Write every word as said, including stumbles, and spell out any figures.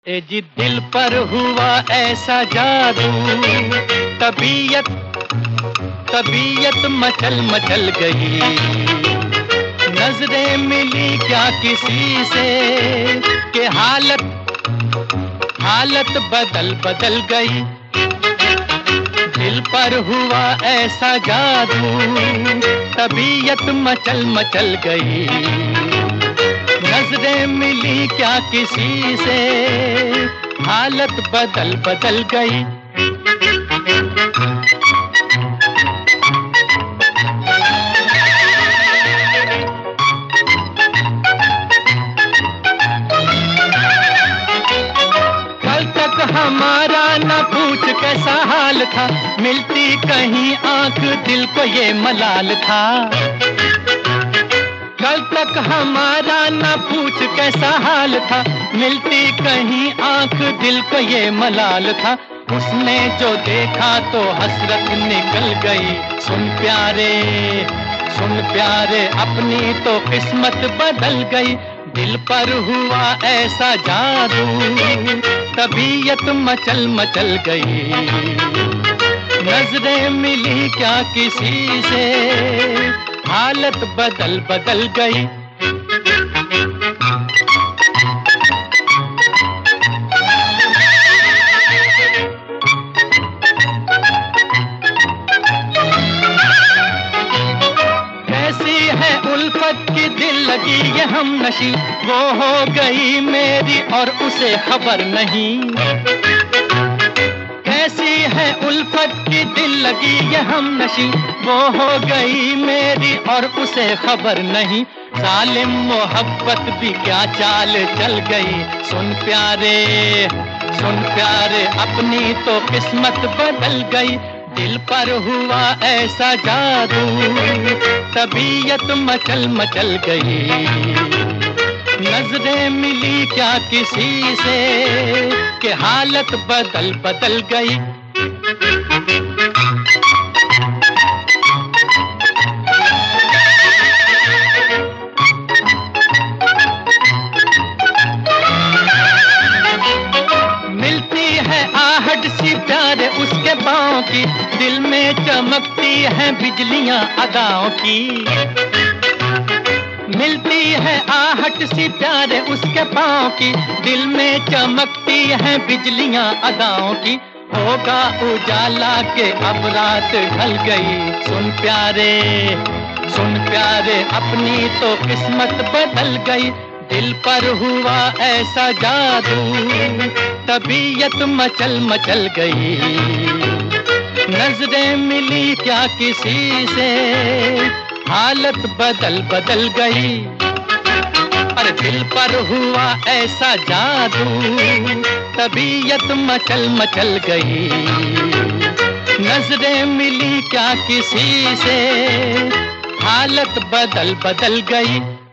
ए जी दिल पर हुआ ऐसा जादू, तबीयत तबीयत मचल मचल गई। नजरें मिली क्या किसी से कि हालत हालत बदल बदल गई। दिल पर हुआ ऐसा जादू, तबीयत मचल मचल गई। नजरें मिली क्या किसी से, हालत बदल बदल गई। कल तक हमारा न पूछ कैसा हाल था, मिलती कहीं आंख दिल को ये मलाल था। कल तक हमारा न पूछ कैसा हाल था, मिलती कहीं आंख दिल को ये मलाल था। उसने जो देखा तो हसरत निकल गई। सुन प्यारे सुन प्यारे अपनी तो किस्मत बदल गई। दिल पर हुआ ऐसा जादू, तबीयत मचल मचल गई। नजरें मिली क्या किसी से, हालत बदल बदल गई। कैसी है उल्फत की दिल लगी ये हम नशी, वो हो गई मेरी और उसे खबर नहीं। कैसी है उल्फत की दिल लगी ये हम नशी, वो हो गई मेरी और उसे खबर नहीं। जालिम मोहब्बत भी क्या चाल चल गई। सुन प्यारे सुन प्यारे अपनी तो किस्मत बदल गई। दिल पर हुआ ऐसा जादू, तबीयत मचल मचल गई। नजरें मिली क्या किसी से कि हालत बदल बदल गई। मिलती है आहट सी प्यारे उसके पाँव की, दिल में चमकती है बिजलियां अदाओं की। मिलती है आहट सी प्यारे उसके पाँव की, दिल में चमकती है बिजलियां अदाओं की। होगा उजाला के अब रात ढल गई। सुन प्यारे सुन प्यारे अपनी तो किस्मत बदल गई। दिल पर हुआ ऐसा जादू, तबीयत मचल मचल गई। नजरें मिली क्या किसी से, हालत बदल बदल गई। अरे दिल पर हुआ ऐसा जादू, तबीयत मचल मचल गई। नजरें मिली क्या किसी से, हालत बदल बदल गई।